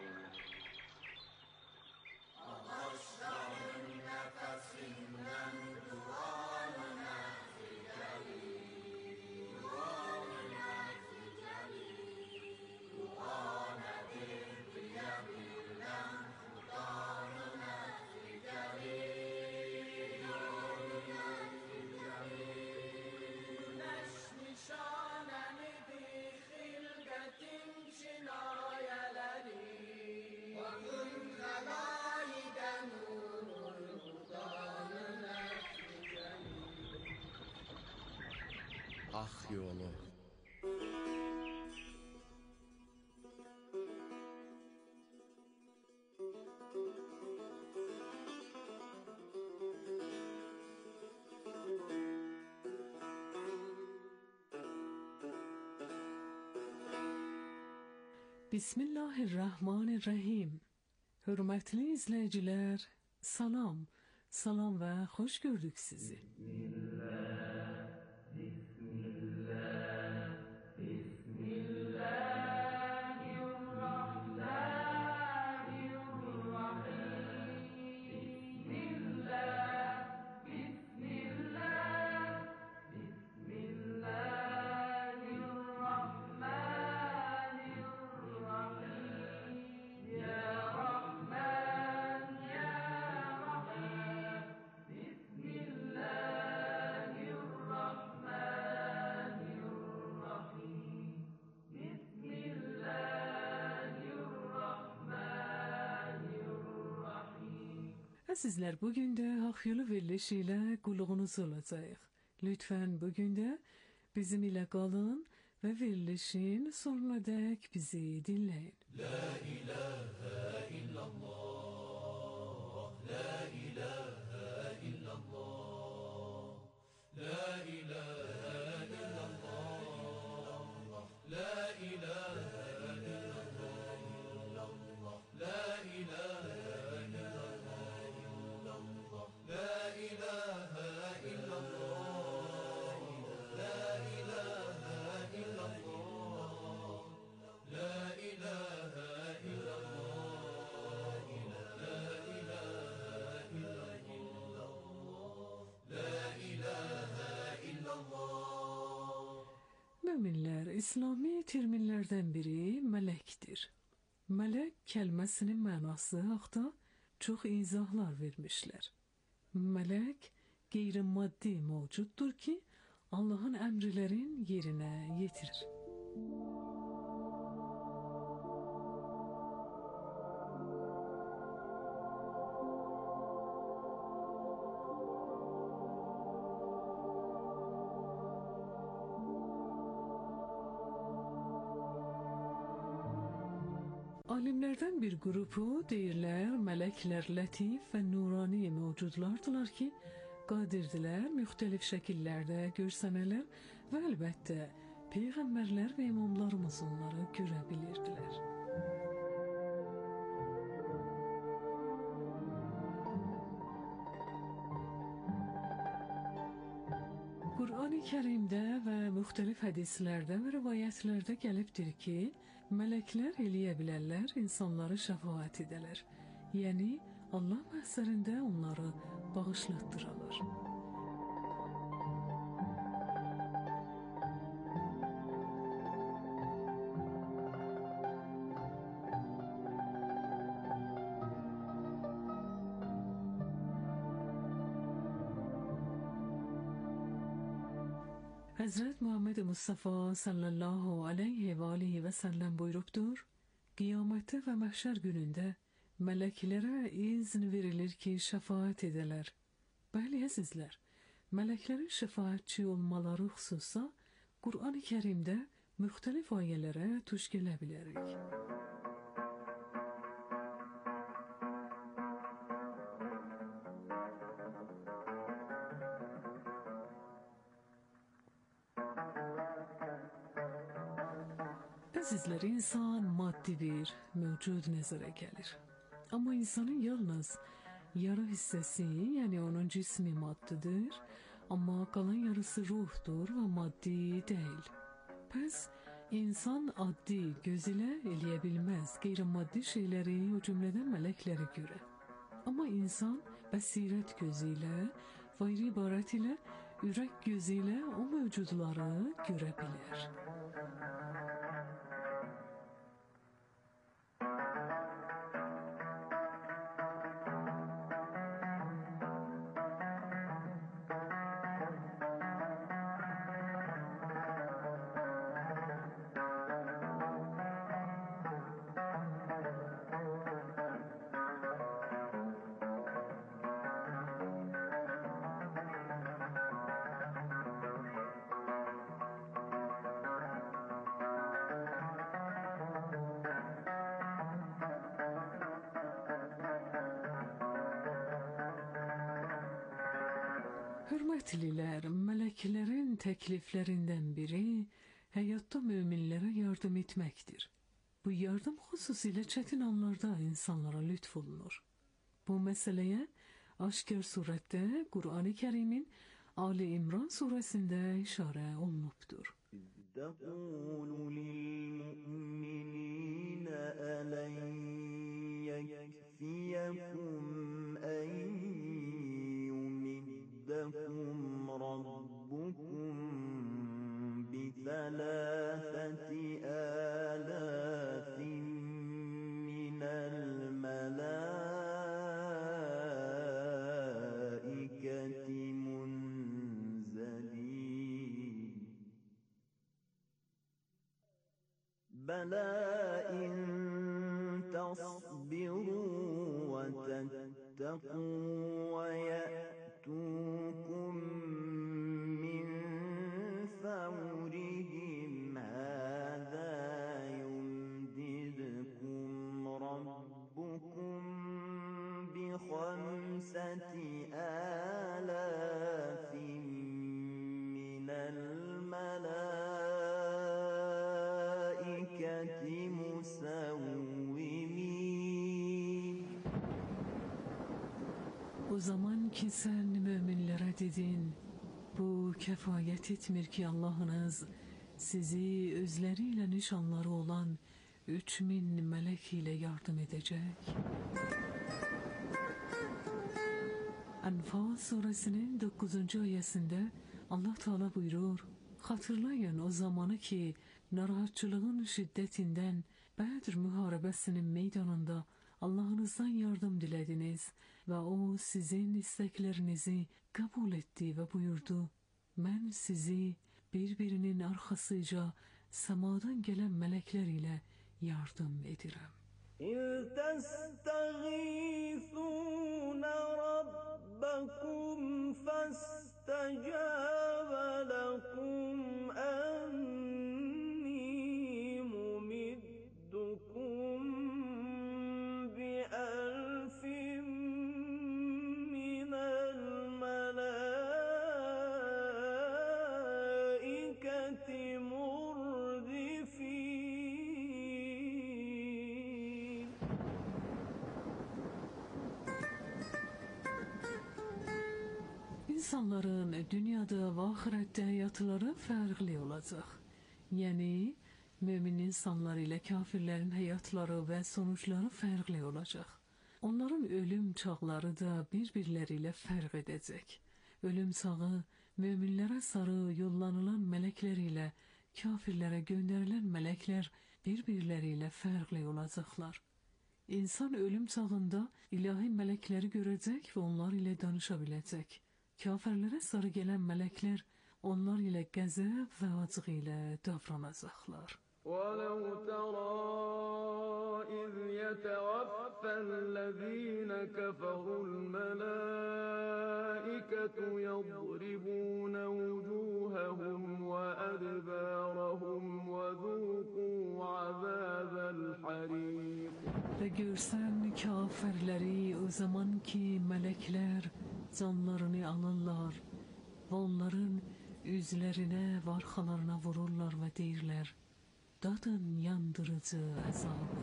Haq Yolu. Bismillahirrahmanirrahim. Hörmətli izləyicilər, salam. Salam və xoş gördük sizi. Əzizlər, bugün də Haq Yolu verilişi ilə qulluğunuz olacaq. Lütfən bugün də bizim ilə qalın və verilişin sonuna dək bizi dinləyin. La ilahə illallah, la ilahə illallah, la ilahə illallah, la ilahə illallah, la ilahə Möminlər, İslami terminlərdən biri mələkdir. Mələk kəlməsinin mənası haqda çox izahlar vermişlər. Mələk qeyri-maddi mövcuddur ki, Allahın əmrlərin yerinə yetirir. Alimlərdən bir qrupu deyirlər, mələklər lətif və nurani mövcudlardılar ki, qadirdirlər müxtəlif şəkillərdə görsənələr və əlbəttə peyğəmbərlər və imamlarımız onları görə bilirdilər. Qur'an-ı Kərimdə və müxtəlif hədislərdə və rivayətlərdə gəlibdir ki, mələklər eləyə bilərlər, insanları şəfaət edələr. Yəni, Allah məhzərində onları bağışlatdırarlar. Həzrət Muhammed Mustafa sallallahu aleyhi və aleyhi və səlləm buyurubdur, qiyamətdə və məhşər günündə mələklərə izn verilir ki, şəfaət edələr. Bəli, əzizlər, mələklərin şəfaətçi olmaları xüsusa Qur'an-ı Kərimdə müxtəlif ayələrə tuş gələ bilərik. Əzizlər, insan maddi bir mövcud nəzərə gəlir. Amma insanın yalnız yarı hissəsi, yəni onun cismi maddidir, amma qalan yarısı ruhdur və maddi deyil. Pəs insan addi göz ilə eləyə bilməz qeyri-maddi şeyləri, o cümlədən mələkləri görə. Amma insan bəsirət gözü ilə, və ibarət ilə ürək gözü ilə o mövcudları görə bilər. Hörmətlilər, mələklərin təkliflərindən biri həyatda möminlərə yardım etməkdir. Bu yardım xüsusilə çətin anlarda insanlara lütf olunur. Bu məsələyə aşkar surətdə Qur'an-ı Kərimin Ali İmran surəsində işarə olunubdur. تقول للمؤمنين ألن يكفيكم أن يمدكم ربكم بثلاثة آلاف من الملائكة منزلين بلى إن تصبروا وتتقوا ويأتوكم من فورهم هذا يمددكم ربكم بخمسة آلاف من الملائكة مسومين. O zaman ki sen müminlere dedin, bu kefayet etmir ki Allah'ınız sizi özleriyle nişanları olan 3000 melek ile yardım edecek. Enfal suresinin 9. ayesinde Allah Teala buyurur, hatırlayın o zamanı ki narahatçılığın şiddetinden Bedir muharebesinin meydanında Allah'ınızdan yardım dilediniz ve o sizin isteklerinizi kabul etti ve buyurdu, ben sizi birbirinin arkasıca semadan gelen melekler ile yardım ederim. إذ تستغيثون ربكم فاستجاب لكم أني ممدكم بألف من الملائكة مردفين. İnsanların dünyada ve ahirette hayatları farklı olacak. Yani mümin insanlar ile kafirlerin hayatları ve sonuçları farklı olacak. Onların ölüm çağları da birbirleriyle fark edecek. Ölüm çağı müminlere sarı yollanılan melekler ile kafirlere gönderilen melekler birbirleriyle farklı olacaklar. İnsan ölüm çağında ilahi melekleri görecek ve onlar ile danışabilecek. Kafirlere sarı gelen melekler onlar ile qəzəb ve acıq ile davranacaklar. وَلَوْ تَرَى إِذْ يَتَوَفَّى الَّذِينَ كَفَرُوا الْمَلَائِكَةُ يَضْرِبُونَ وُجُوهَهُمْ وَأَدْبَارَهُمْ وَذُوقُوا عَذَابَ الْحَرِيقِ. Ve görsen kafirleri o zaman ki melekler canlarını alırlar ve onların üzlerine ve arkalarına vururlar ve deyirlər, dadın yandırıcı əzabı.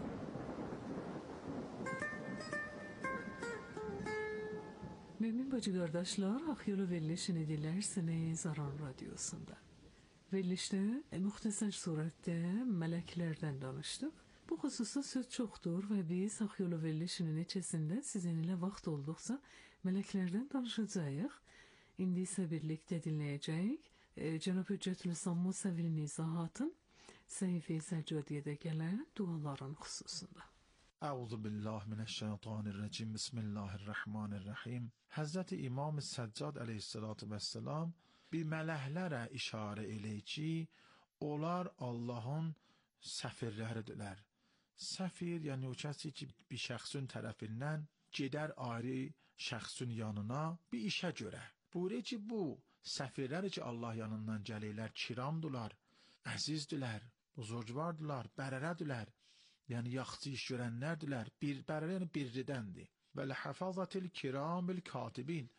Mümin bacı qardaşlar, Akyolu verilişini dilərsiniz Aran Radyosunda. Verilişdə müxtəsər surətdə mələklərdən danışdıq. Bu xüsusda söz çoxdur və biz Akyolu verilişinin içərisində sizinlə vaxt olduqsa mələklərdən danışacağıq. İndi isə birlikdə dinləyəcəyik. Cənab Hüccətül-İslam Musəvil Nizahatın səhifə-i Səccadiyyədə gələn duaların xüsusunda. Euzubillahimineşşeytanirracim. Bismillahirrahmanirrahim. Həzrəti İmam Səccad əleyhissalatu vəssalam bir mələklərə işarə eləyir ki, onlar Allahın səfirləridirlər. Səfir, yəni o kəsi ki, bir şəxsin tərəfindən gedər ayrı şəxsin yanına bir işə görə. Buyurur ki, bu səfirlər ki, Allah yanından gəlirlər, kiramdırlar, əzizdirlər, buzurgvardırlar, bərərədirlər. Yəni yaxşı iş görənlərdirlər. Bir bərərə yəni birridəndir. Və ləhəfazatil kiramil katibin.